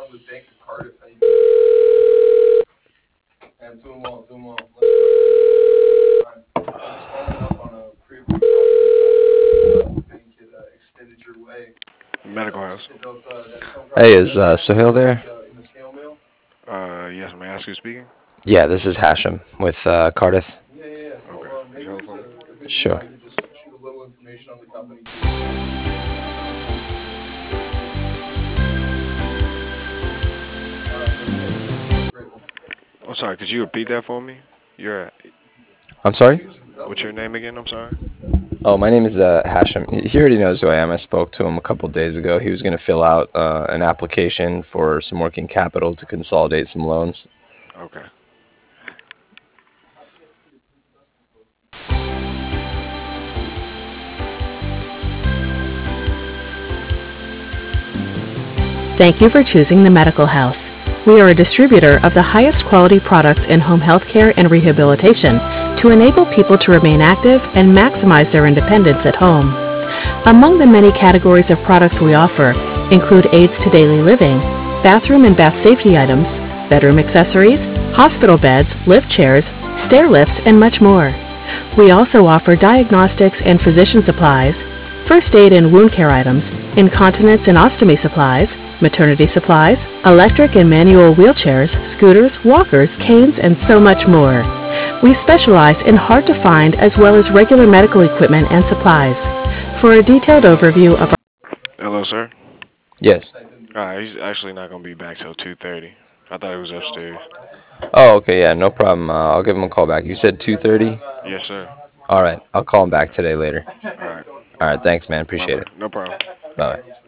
Medical house. Hey, is Sohail there? Yes, may I ask who's speaking? Yeah, this is Hashem with Cardiff. Okay. Could you hold for me? Sure. I'm sorry. Could you repeat that for me? You're. I'm sorry? What's your name again? I'm sorry. Oh, my name is Hashem. He already knows who I am. I spoke to him a couple days ago. He was going to fill out an application for some working capital to consolidate some loans. Okay. Thank you for choosing the Medical House. We are a distributor of the highest quality products in home health care and rehabilitation to enable people to remain active and maximize their independence at home. Among the many categories of products we offer include aids to daily living, bathroom and bath safety items, bedroom accessories, hospital beds, lift chairs, stair lifts, and much more. We also offer diagnostics and physician supplies, first aid and wound care items, incontinence and ostomy supplies, maternity supplies, electric and manual wheelchairs, scooters, walkers, canes, and so much more. We specialize in hard-to-find as well as regular medical equipment and supplies. For a detailed overview of our Hello, sir. Yes. He's actually not gonna be back till 2:30. I thought he was upstairs. Oh, okay, yeah, no problem. I'll give him a call back. You said 2:30? Yes, sir. All right, I'll call him back today later. All right. All right, thanks, man. Bye Appreciate bye. it. No problem. Bye.